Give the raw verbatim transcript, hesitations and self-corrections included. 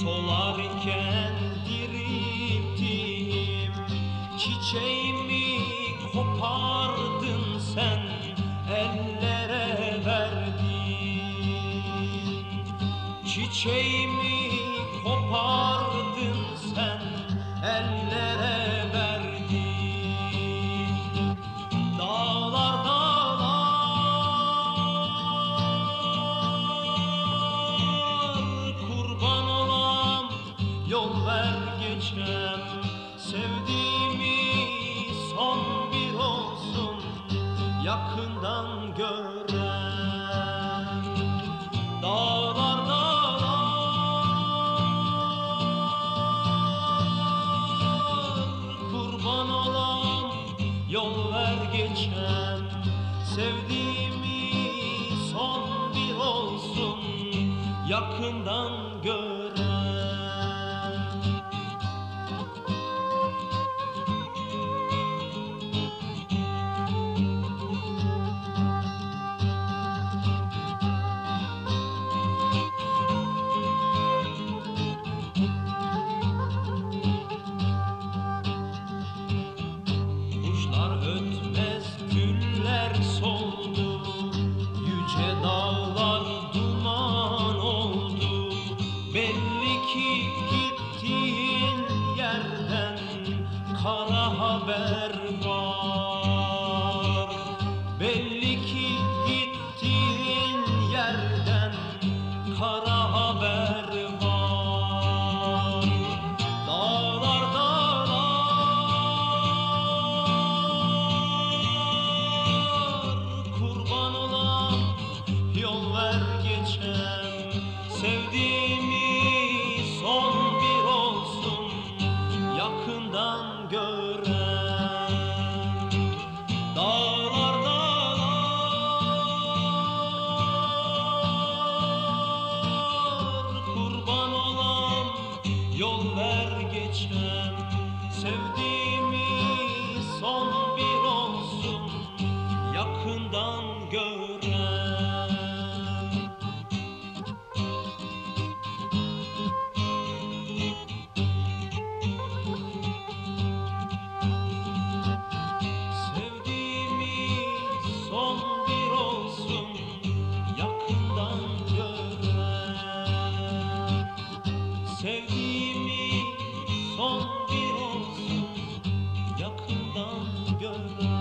Solarken dirilttiğim çiçeğimi kopardın sen, ellere verdin. Çiçeğimi kopardın sen, ellere verdin. Dağlar dağlar kurban olam, yol ver geçem. Sevdiğimi son bir olsun, yakından gören. Dağlar dağlar kurban olam, yol ver geçem. Sevdiğimi son bir olsun, yakından gören. Kuşlar ötmez, güller soldu, yüce dağlar duman oldu. Belli ki gittiğin yerden kara haber var. Belli ki gittiğin yerden kara haber var. Dağlar dağlar kurban olan, yol ver geçem. Sevdiğimi son bir olsun, yakından gören. Dağlar dağlar kurban olan, yol ver geçem. Sevdiğimi son bir olsun, yakından gören. Sevdiğimi son bir olsun, yakından gören. Sevdiğimi son bir olsun, yakından gören.